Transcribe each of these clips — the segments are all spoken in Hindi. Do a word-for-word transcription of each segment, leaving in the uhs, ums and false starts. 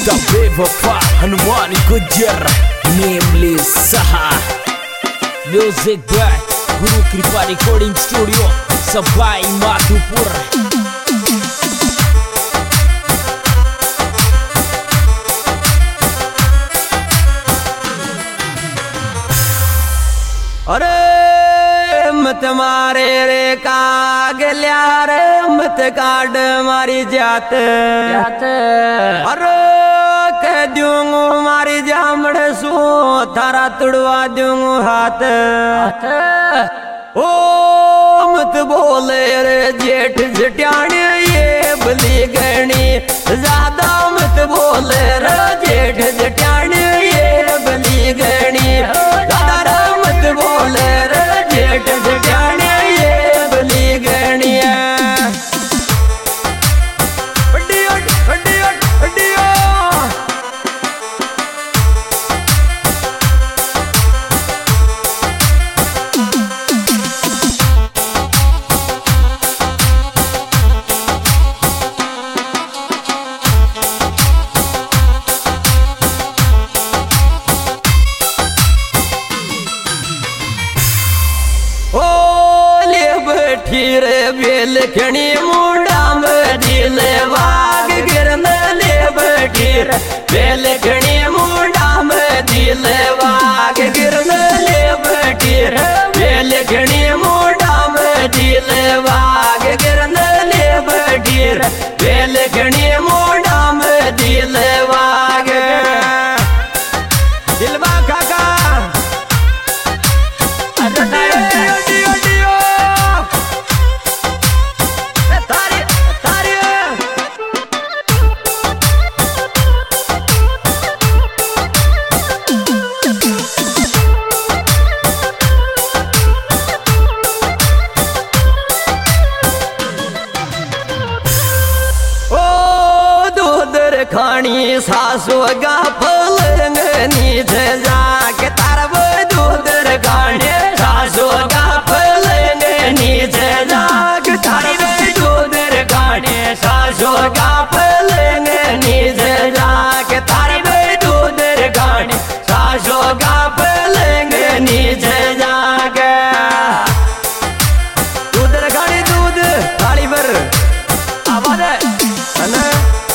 बेवफा हनुमान गुज्जर नेमलेस सहा music by Guru Kripa recording studio सबाई माधोपुर। अरे मत मारे रे कागल्या रे मत काट मारी जात जात अरे कह दूंगू मारी जामड़ सू थारा तुड़वा दूंगू हाथ हाथ ओ मत बोले रे जेठ जट्याणी ये बली गणी ज्यादा मत बोले रे जेठ जट्याणी ये बली गणी ज्यादा मत बोले रे जेठ जट्याणी ये बली गणी रे बेल खणी मुंडा में दिले वाग गिरन ले बैठीर बेल खणी मुंडा में दिले वाग गिरन ले बैठीर बेल खणी मुंडा में दिले वाग गिरन ले बैठीर बेल खणी मुंडा में दिले वाग दिलवा काका खानी सासु गा पलंग नीचे जाके तारब दूधर खाने सासु गा पलंग नीचे जाके तारब दूधर खाने सासु गा पलंग नीचे जाके तारब दूधर खाने सासु गा पलंग नीचे जाके दूधर खाने दूध थाली पर आवाज है ना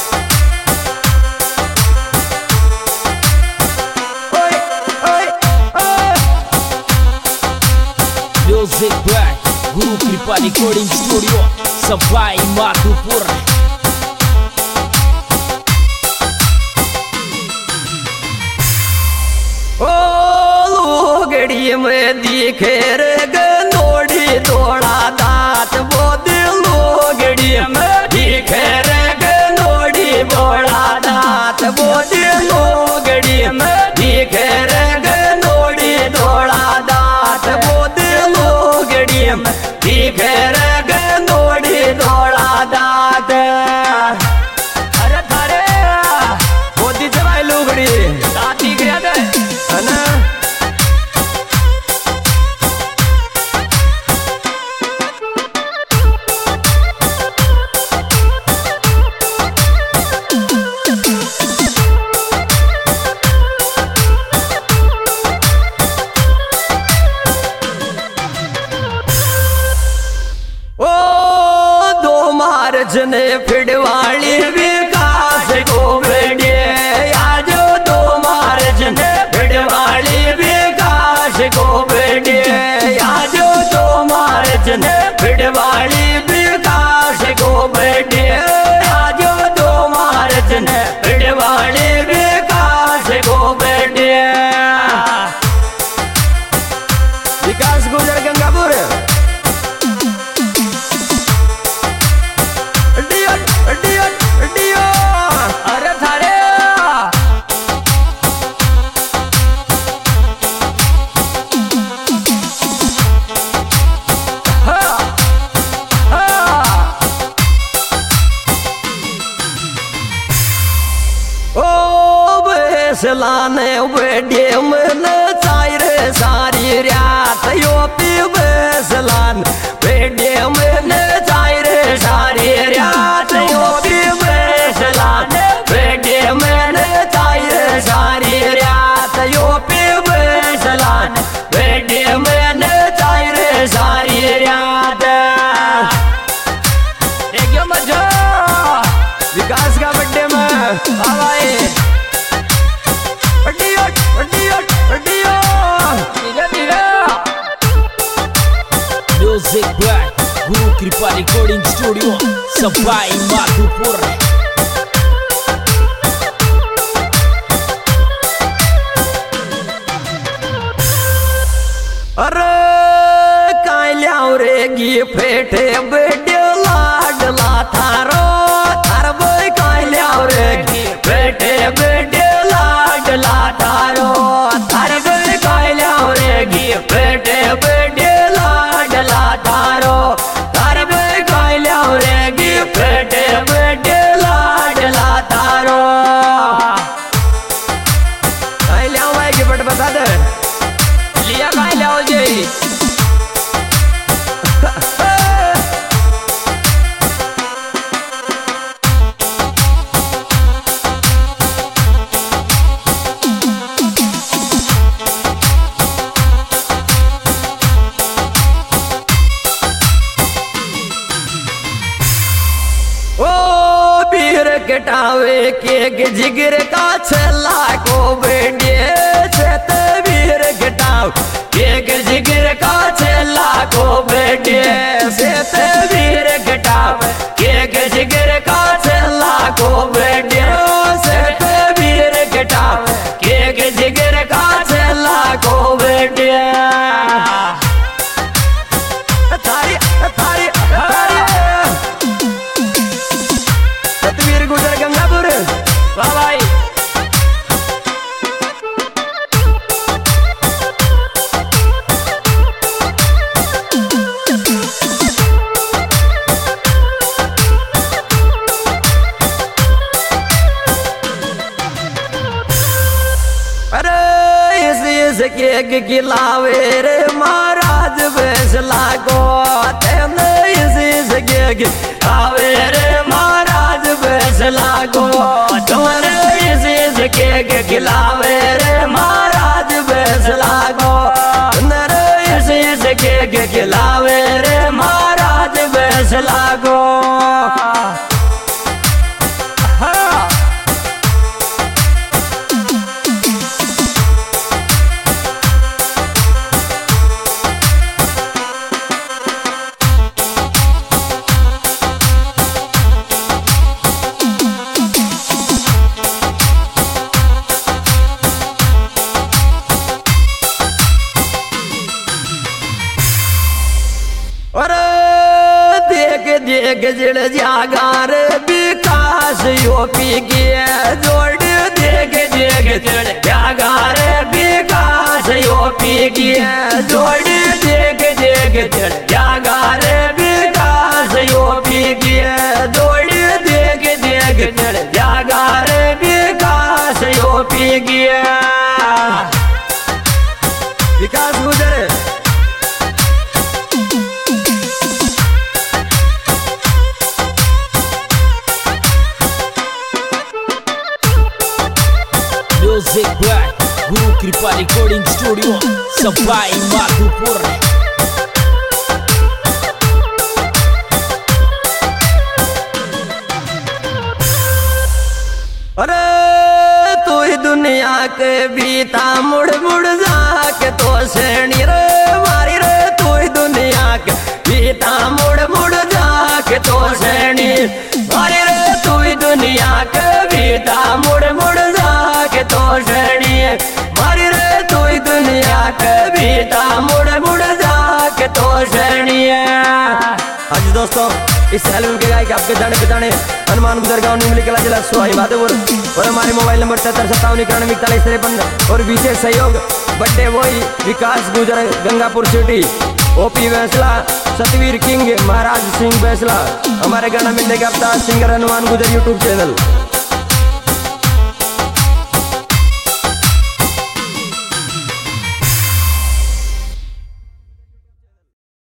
music by Guru Kripa recording studio सबाई माधोपुर। ओ लोगड़ी में दिखे रे गनोड़ी तोड़ा दांत वो दिल लोगड़ी में दिखे रे गनोड़ी बोड़ा दांत वो दिल लोगड़ी में दिखे रे गनोड़ी तोड़ा दांत वो दिखे रे गनोड़ी थोड़ा दांत अरे थारे मोदी जवाई लुगड़ी दांत दिख रहा था ना जने फिड़वाली विकास को बेड़े आज दो मार्च ने फिड़वाली विकास को बेड़े आज दो मार्च ने फिड़वाली विकास को बेड़े आज दो मार्च ने फिड़वाली विकास को बेड़े विकास गुजर गंगापुर अरे थारे ओ बेसलाने बेडे मन चाइरे सारी रात यो पी बेसलान बेडे मन चाइरे सारी रात यो पी बेसलान बेडे मन गुरु कृपा रिकॉर्डिंग स्टूडियो सफाई माधोपुर। अरे काय ल्याव रे गिफ्ट बेटे लाडला थारो थार बई काय ल्याव रे गिफ्ट बेटे लाडला थारो थार बई काय ल्याव रे गिफ्ट बेटे लाडला थारो थार बई काय ल्याव रे गिफ्ट बेटे लाडला थारो। काय ल्याव भाई गिफ्ट बता दे लिया काय ल्याव जी। कटावे के जिगर का छला को बेटे छत वीर कटाव के जिगर का छला को बेटे छत वीर कटाव के जिगर का छला को बेटे छत वीर कटाव के जिगर का छला को बेटे। थारी थारी थारी सतवीर गुजर गंगापुर वाह भाई। अरे इस इस के खिलावे रे महाराज फैसला को तेने इस इस के खिलावे रे महाराज फैसला को तुम्हारे इस इस के खिलावे रे महाराज फैसला को तुम्हारे इस इस के खिलावे रे महाराज फैसला को। देख जिड़ जागार विकास यूपी की जोड़ देख देख जिड़ जागार विकास यूपी की जोड़ देख देख जिड़ जागार विकास यूपी की जोड़ देख देख जिड़ जागार विकास यूपी की। विकास गुजर music by Guru Kripa recording studio सफाई माधोपुर। अरे तू ही दुनिया के बीता मुड़ मुड़ जाके तो श्रेणी रे मारी रे तू ही दुनिया के बीता मुड़ मुड़ जाके तो श्रेणी मारी रे तू ही दुनिया के बीता मुड़ मुड़ जाके तो श्रेणी मारी रे तू ही दुनिया के बीता मुड़ मुड़ जाके तो श्रेणी। हाँ जी दोस्तों, इस एल्बम के गायक आपके जाने पहचाने हनुमान गुजर गाँव निमली कला जिला सवाई माधोपुर और हमारे मोबाइल नंबर सत्तर सत्तावन इक्यानवे इकतालीस तिरपन और विशेष सहयोग बड्डे वही विकास गुजर गंगापुर सिटी ओपी फैसला सतवीर किंग महाराज सिंह फैसला हमारे गाना मिलने का अपना सिंगर हनुमान गुजर यूट्यूब चैनल।